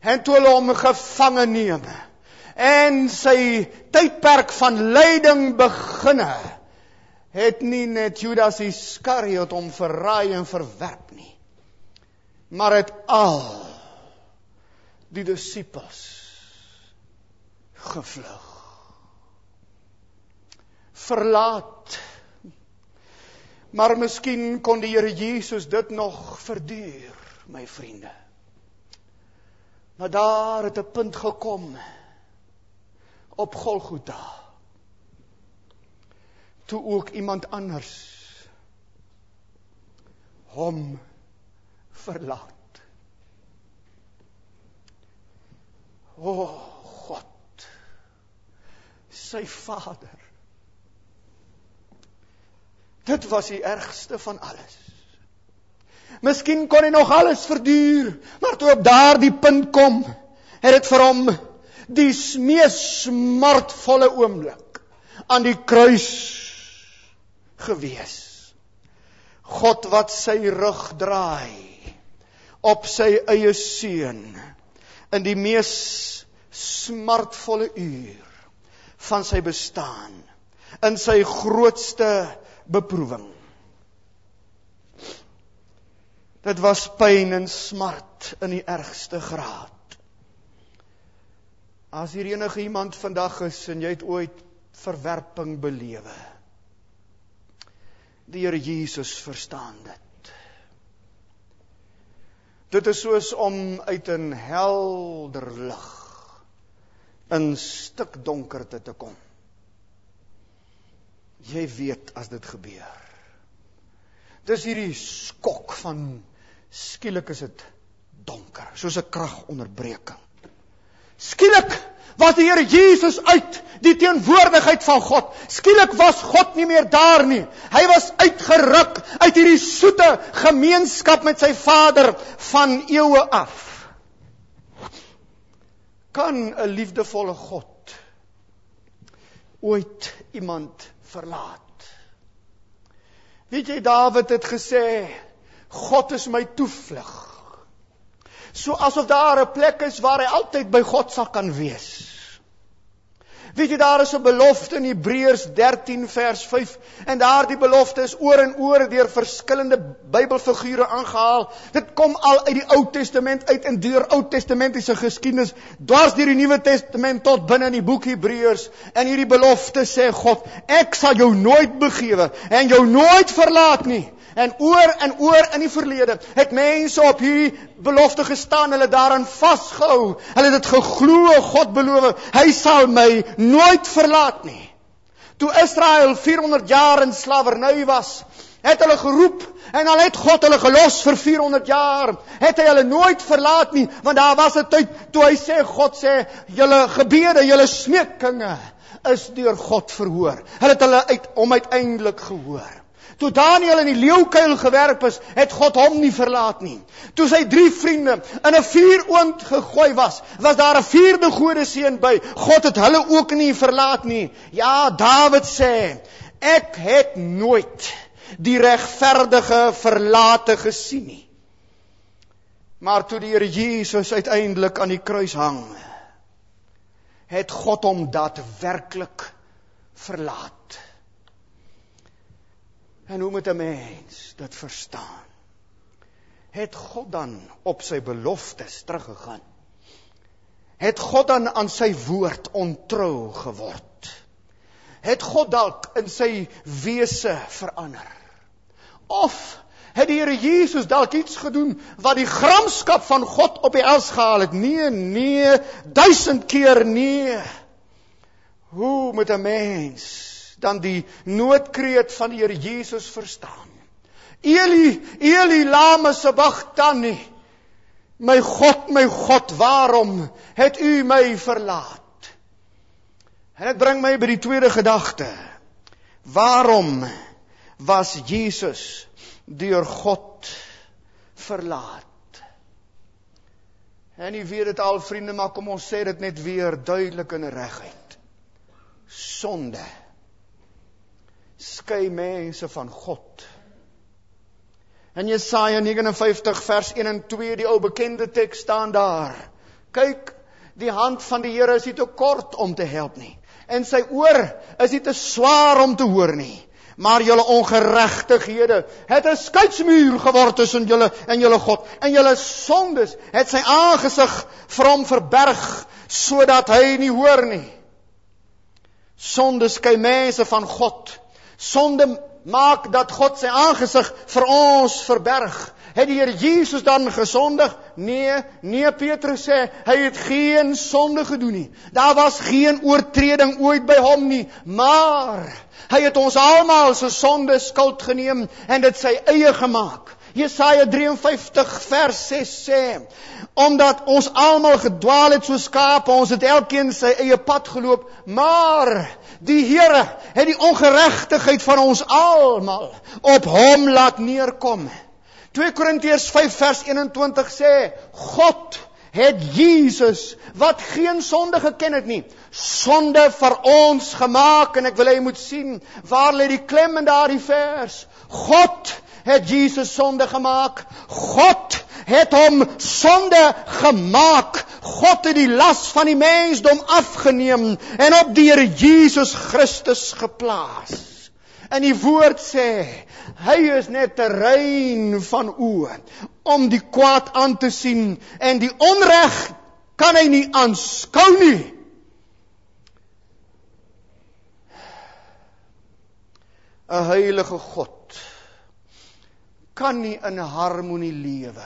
En toe hulle hom gevange neem, en sy tydperk van lyding beginne, het nie net Judas Iskariot hom verraai en verwerp nie, maar het al die disippels gevlug. Verlaat. Maar miskien kon die Here Jesus dit nog verduur, my vriende. Maar daar het 'n punt gekom op Golgotha, toe ook iemand anders hom verlaat. O God, sy Vader. Dit was die ergste van alles. Miskien kon hy nog alles verduur, maar toe op daardie punt kom, het dit vir hom die mees smartvolle oomblik aan die kruis gewees. God wat sy rug draai op sy eie seun in die mees smartvolle uur van sy bestaan, in sy grootste beproewing. Dit was pyn en smart in die ergste graad. As hier enige iemand vandag is en jy het ooit verwerping belewe, die Here Jesus verstaan dit. Dit is soos om uit 'n helder lig in stikdonkerte te kom. Jy weet as dit gebeur. Dis hierdie skok van skielik is dit donker, soos 'n kragonderbreking. Skielik was die Here Jesus uit die teenwoordigheid van God. Skielik was God nie meer daar nie. Hy was uitgeruk uit hierdie soete gemeenskap met sy Vader van eeue af. Kan 'n liefdevolle God ooit iemand verlaat? Weet jy, Dawid het gesê, God is my toevlug. So asof daar 'n plek is waar hy altyd by God sal kan wees. Weet jy, daar is 'n belofte in Hebreërs 13 vers 5, en daardie belofte is oor en oor deur verskillende Bybelfigure aangehaal. Dit kom al uit die Ou Testament uit en deur Ou Testamentiese geskiedenis, dwars deur die Nuwe Testament tot binne in die boek Hebreërs. En hierdie belofte sê God, ek sal jou nooit begewe en jou nooit verlaat nie. En oor in die verlede het mense op hierdie belofte gestaan, hulle daaraan vasgehou, hulle het dit geglo, God beloof, hy sal my nooit verlaat nie. Toe Israel 400 jaar in slawerny was, het hulle geroep, en al het God hulle gelos vir 400 jaar, het hy hulle nooit verlaat nie, want daar was 'n tyd, toe hy sê, God sê, julle gebede, julle smeekinge, is deur God verhoor. Hulle het hulle uiteindelik gehoor. Toe Daniël in die leeukuil gewerp is, het God hom nie verlaat nie. Toe sy 3 vriende in 'n vuuroond gegooi was daar 'n 4de godeseun by. God het hulle ook nie verlaat nie. Ja, Dawid sê, ek het nooit die regverdige verlate gesien nie. Maar toe die Here Jesus uiteindelik aan die kruis hang, het God hom daadwerklik verlaat. En hoe moet 'n mens dit verstaan? Het God dan op sy beloftes teruggegaan? Het God dan aan sy woord ontrou geword? Het God dalk in sy wese verander? Of het die Here Jesus dalk iets gedoen wat die gramskap van God op die els gehaal het? Nee, 1000 keer nee. Hoe moet 'n mens dan die noodkreet van die Here Jesus verstaan? Eli, Eli, lama sabachthani. My God, waarom het u my verlaat? En dit bring my by die tweede gedagte. Waarom was Jesus deur God verlaat? En u weet dit al, vriende, maar kom ons sê dit net weer duidelik en reguit. Sonde skei mense van God. In Jesaja 59 vers 1 en 2, die ou bekende teks staan daar. Kyk, die hand van die Here is nie te kort om te help nie. En sy oor is nie te swaar om te hoor nie. Maar julle ongeregtighede het 'n skeidsmuur geword tussen julle en julle God. En julle sondes het sy aangesig vir hom verberg, sodat hy nie hoor nie. Sonde skei mense van God. Sonde maak dat God sy aangesig vir ons verberg. Het die Here Jesus dan gesondig? Nee, Petrus sê, hy het geen sonde gedoen nie. Daar was geen oortreding ooit by hom nie, maar hy het ons almal se sonde skuld geneem en dit sy eie gemaak. Jesaja 53 vers 6 sê, omdat ons almal gedwaal het soos skape, ons het elkeen sy eie pad geloop, maar die Here het die ongeregtigheid van ons almal op hom laat neerkom. 2 Korintiërs 5 vers 21 sê, God het Jesus, wat geen sonde geken het nie, sonde vir ons gemaak, en ek wil hê jy moet sien, waar lê die klem in daardie vers? God het Jesus sonde gemaak, God het hom sonde gemaak, God het die las van die mensdom afgeneem, en op die Here Jesus Christus geplaas. En die woord sê, hy is net te rein van oë, om die kwaad aan te sien, en die onreg kan hy nie aanskou nie. Een heilige God kan nie in harmonie lewe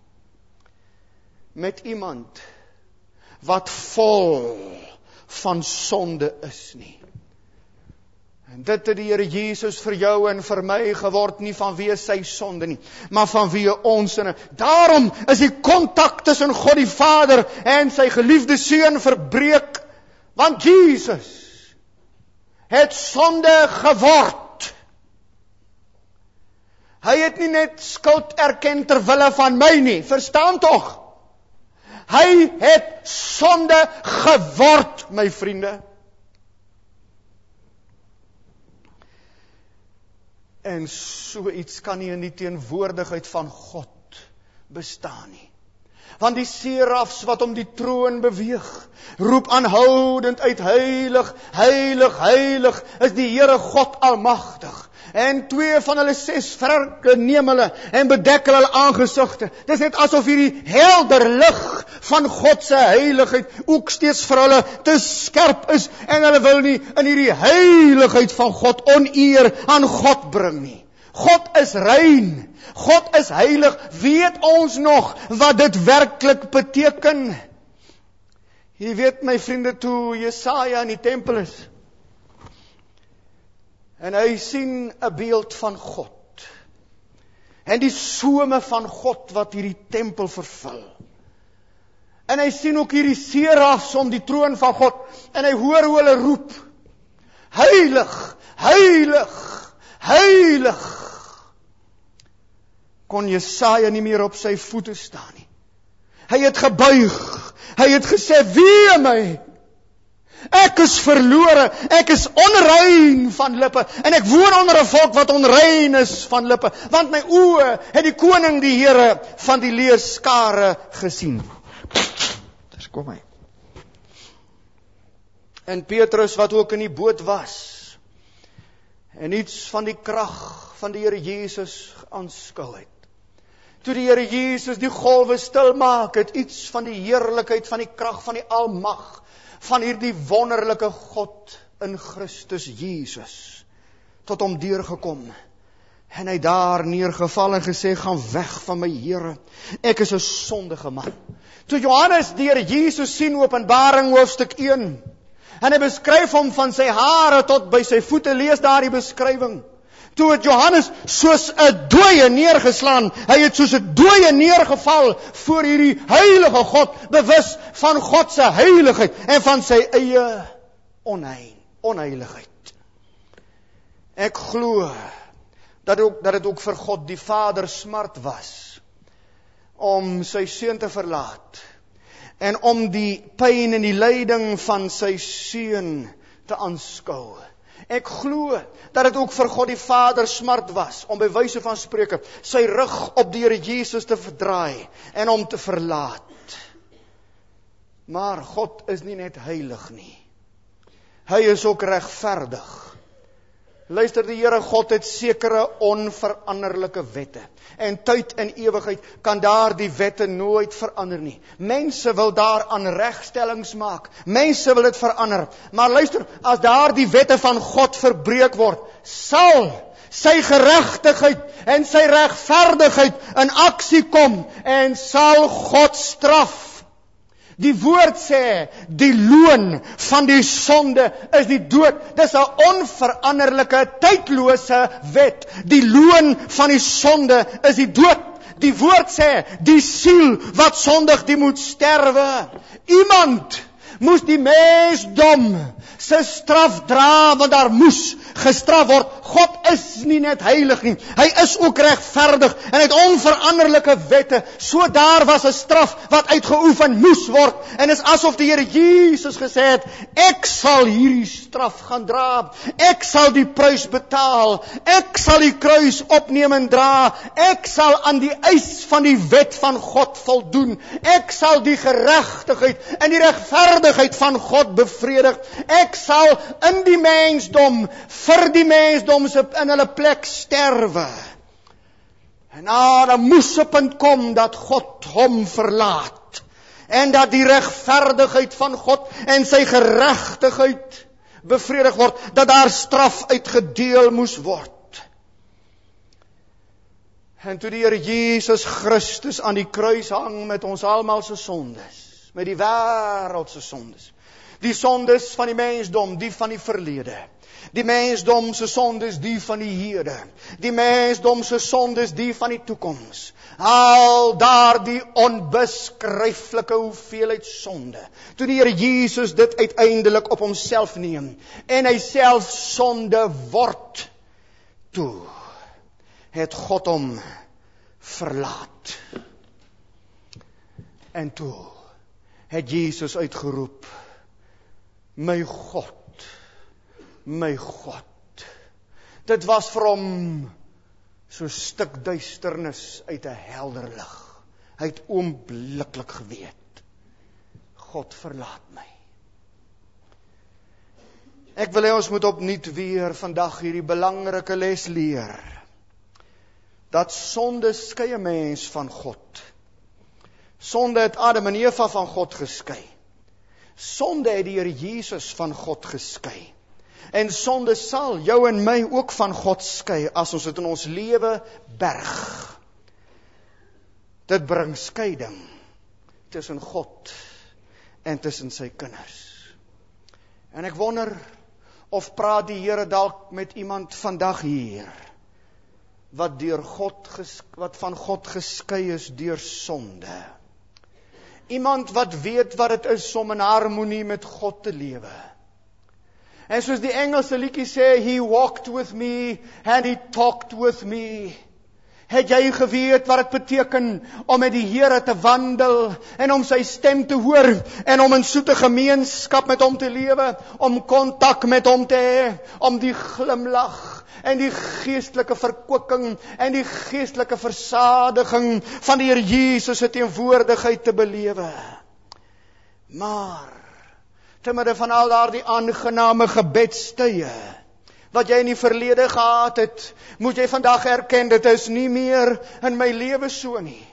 met iemand wat vol van sonde is nie. En dit het die Here Jesus vir jou en vir my geword, nie vanweë sy sonde nie, maar vanweë ons sinne. Daarom is die kontak tussen God die Vader en sy geliefde Seun verbreek, want Jesus het sonde geword. Hy het nie net skuld erken ter wille van my nie, verstaan tog? Hy het sonde geword, my vriende. En so iets kan nie in die teenwoordigheid van God bestaan nie. Want die serafs wat om die troon beweeg, roep aanhoudend uit, heilig, heilig, heilig is die Here God almagtig. En 2 van hulle 6 verke neem hulle en bedek hulle aangesigte. Dit is net asof hierdie helder lig van God se heiligheid ook steeds vir hulle te skerp is, en hulle wil nie in hierdie heiligheid van God oneer aan God bring nie. God is rein, God is heilig. Weet ons nog wat dit werklik beteken? Jy weet, my vriende, toe Jesaja in die tempel is, en hy sien 'n beeld van God, en die some van God wat hierdie tempel vervul, en hy sien ook hierdie serafs om die troon van God, en hy hoor hoe hulle roep, heilig, heilig, heilig. Kon Jesaja nie meer op sy voete staan nie. Hy het gebuig, hy het gesê, wee my, ek is verlore, ek is onrein van lippe, en ek woon onder 'n volk wat onrein is van lippe, want my oë het die koning, die Here van die leerskare gesien. Dis kom hy. En Petrus, wat ook in die boot was, en iets van die krag van die Here Jesus aanskou het. Toe die Here Jesus die golwe stil maak, het iets van die heerlikheid, van die krag, van die almag, van hierdie wonderlike God in Christus Jesus tot hom deurgekom. En hy daar neergeval en gesê, gaan weg van my Here, ek is 'n sondige man. Toe Johannes die Here Jesus sien, Openbaring hoofstuk 1, en hy beskryf hom van sy hare tot by sy voete, lees daar die beskrywing. Toe het Johannes soos 'n dooie neergeslaan, hy het soos 'n dooie neergeval voor hierdie heilige God, bewus van God se heiligheid en van sy eie onheiligheid. Ek glo dat dit ook vir God die Vader smart was om sy seun te verlaat en om die pyn en die lyding van sy seun te aanskou. Ek glo dat dit ook vir God die Vader smart was om by wyse van spreuke sy rug op die Here Jesus te verdraai en hom te verlaat. Maar God is nie net heilig nie. Hy is ook regverdig. Luister, die Here God het sekere onveranderlike wette. En tyd en ewigheid kan daar die wette nooit verander nie. Mense wil daaraan regstellings maak. Mense wil dit verander. Maar luister, as daar die wette van God verbreek word, sal sy geregtigheid en sy regverdigheid in aksie kom en sal God straf. Die woord sê, die loon van die sonde is die dood. Dis 'n onveranderlike, tydlose wet. Die loon van die sonde is die dood. Die woord sê, die siel wat sondig, die moet sterwe. Iemand moes die mensdom se straf dra, want daar moes gestraf word. God is nie net heilig nie, hy is ook regverdig en hy het onveranderlike wette. So daar was 'n straf wat uitgeoefen moes word. En is asof die Here Jesus gesê het, ek sal hierdie straf gaan dra. Ek sal die prys betaal. Ek sal die kruis opneem en dra. Ek sal aan die eis van die wet van God voldoen. Ek sal die geregtigheid en die regverdigheid van God bevredig. Ek sal in die mensdom, vir die mensdom in hulle plek sterwe. En daar moes 'n punt kom dat God hom verlaat. En dat die regverdigheid van God en sy geregtigheid bevredig word. Dat daar straf uitgedeel moes word. En toe die Here Jesus Christus aan die kruis hang met ons almal se sondes, met die wêreld se sondes, die sondes van die mensdom, die van die verlede, die mensdom se sondes, die van die hede, die mensdom se sondes, die van die toekoms, al daardie onbeskryflike hoeveelheid sonde, toe die Here Jesus dit uiteindelik op homself neem, en hy self sonde word, toe het God hom verlaat. En toe het Jesus uitgeroep, my God, my God. Dit was vir hom so 'n stuk duisternis uit 'n helder lig. Hy het oombliklik geweet, God verlaat my. Ek wil hê ons moet opnuut weer vandag hierdie belangrike les leer. Dat sonde skei 'n mens van God. Sonde het Adam en Eva van God geskei. Sonde het die Here Jesus van God geskei. En sonde sal jou en my ook van God skei as ons dit in ons lewe berg. Dit bring skeiding tussen God en tussen sy kinders. En ek wonder of praat die Here dalk met iemand vandag hier wat wat van God geskei is deur sonde. Iemand wat weet wat dit is om in harmonie met God te lewe. En soos die Engelse liedjie sê, he walked with me and he talked with me. Het jy geweet wat dit beteken om met die Here te wandel en om sy stem te hoor en om in soete gemeenskap met hom te lewe, om kontak met hom te hê, om die glimlag en die geestelike verkwikking en die geestelike versadiging van die Here Jesus se teenwoordigheid te belewe. Maar te midde van al daardie aangename gebedstye wat jy in die verlede gehad het, moet jy vandag erken, dit is nie meer in my lewe so nie.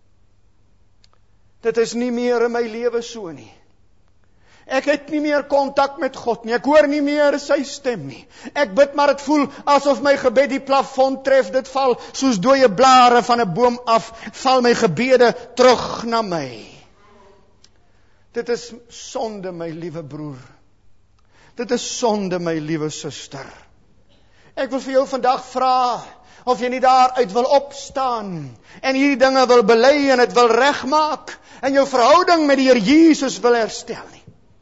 Dit is nie meer in my lewe so nie. Ek het nie meer kontak met God nie, ek hoor nie meer sy stem nie. Ek bid, maar het voel asof my gebed die plafon tref, dit val soos dooie blare van 'n boom af, val my gebede terug na my. Dit is sonde, my liewe broer. Dit is sonde, my liewe suster. Ek wil vir jou vandag vra, of jy nie daaruit wil opstaan, en hierdie dinge wil bely, en het wil regmaak, en jou verhouding met die Here Jesus wil herstel nie.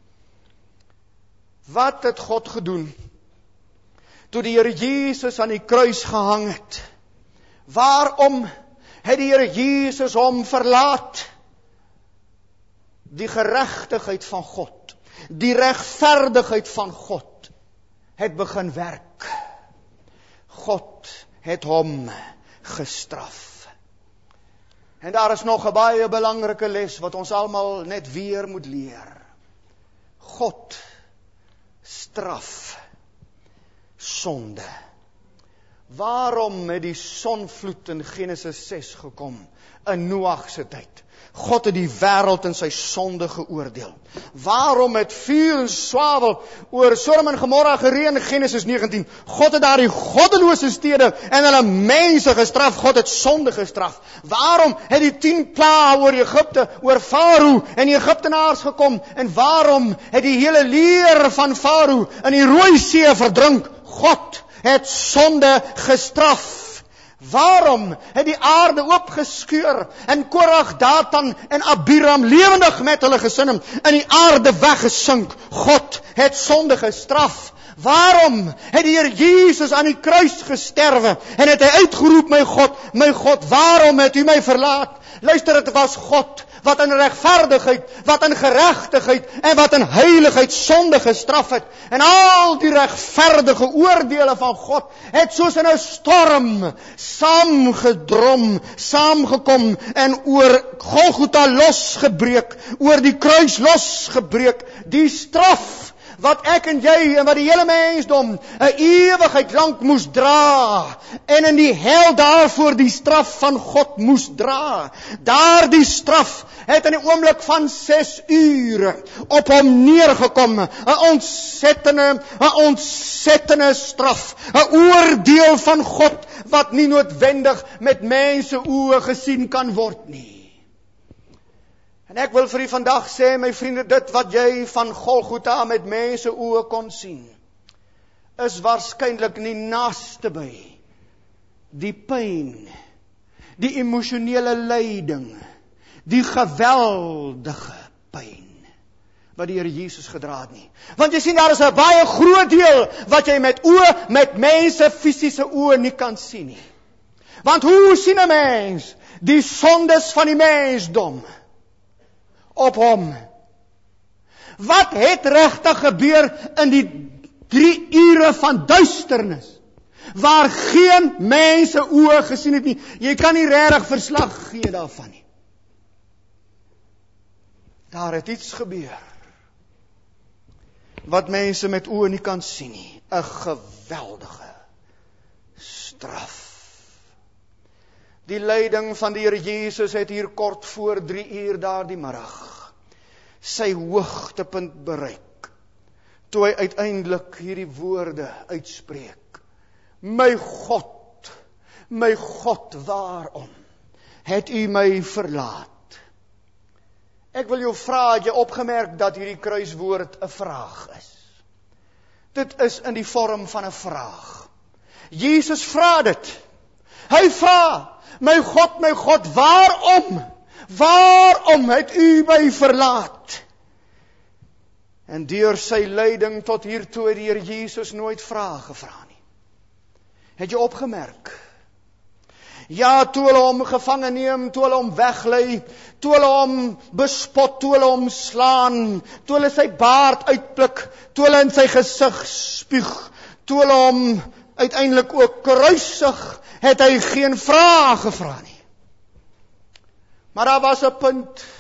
Wat het God gedoen, toe die Here Jesus aan die kruis gehang het? Waarom het die Here Jesus hom verlaat? Die geregtigheid van God, die regverdigheid van God, het begin werk. God het hom gestraf. En daar is nog 'n baie belangrike les wat ons almal net weer moet leer. God straf sonde. Waarom het die sonvloed in Genesis 6 gekom in Noag se tyd? God het die wêreld in sy sonde geoordeel. Waarom het vuur en swavel oor Sodom en Gomorra gereën in Genesis 19? God het daar die goddelose stede en hulle mense gestraf. God het sonde gestraf. Waarom het die 10 plaae oor Egipte, oor Farao en die Egiptenaars gekom? En waarom het die hele leer van Farao in die Rooi See verdrink? God het sonde gestraf. Waarom het die aarde oopgeskeur en Korag, Datan en Abiram lewendig met hulle gesinne in die aarde weggesink? God het sonde gestraf. Waarom het die Here Jesus aan die kruis gesterwe en het hy uitgeroep, my God, waarom het u my verlaat? Luister, dit was God wat in regverdigheid, wat in geregtigheid en wat in heiligheid sonde gestraf het. En al die regverdige oordeele van God het soos in 'n storm saamgekom en oor Golgotha losgebreek, oor die kruis losgebreek. Die straf wat ek en jy en wat die hele mensdom 'n ewigheid lank moes dra en in die hel daarvoor die straf van God moes dra. Daardie straf het in die oomblik van 6 ure op hom neergekom. 'n ontsettende straf, 'n oordeel van God wat nie noodwendig met mense oë gesien kan word nie. En ek wil vir u vandag sê, my vriende, dit wat jy van Golgotha met mense oë kon sien, is waarskynlik nie naaste by die pyn, die emosionele lyding, die geweldige pyn wat die Here Jesus gedra het nie. Want jy sien, daar is 'n baie groot deel wat jy met mense fisiese oë nie kan sien nie. Want hoe sien 'n mens die sondes van die mensdom op hom? Wat het regtig gebeur in die 3 ure van duisternis, waar geen mense oë gesien het nie? Jy kan nie regtig verslag gee daarvan nie. Daar het iets gebeur wat mense met oë nie kan sien nie. 'n geweldige straf. Die lyding van die Here Jesus het hier kort voor 3 uur daardie middag sy hoogtepunt bereik, toe hy uiteindelik hierdie woorde uitspreek: my God, waarom het u my verlaat? Ek wil jou vra, het jy opgemerk dat hierdie kruiswoord 'n vraag is? Dit is in die vorm van 'n vraag. Jesus vra dit. Hy vra: my God, waarom het u my verlaat? En deur sy lyding tot hiertoe het die Here Jesus nooit vrae gevra nie. Het jy opgemerk? Ja, toe hulle hom gevange neem, toe hulle hom weglei, toe hulle hom bespot, toe hulle hom slaan, toe hulle sy baard uitpluk, toe hulle in sy gesig spuug, toe hulle hom uiteindelik ook kruisig, het hy geen vrae gevra nie. Maar daar was 'n punt